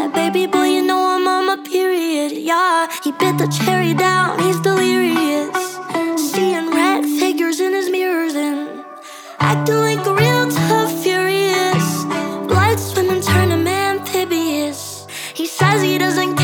that. Baby boy, you know I'm on my period, yeah. He bit the cherry down, he's delirious, seeing red figures in his mirrors and acting like a real tough furious. Blood swimming, turning amphibious. He says he doesn't care.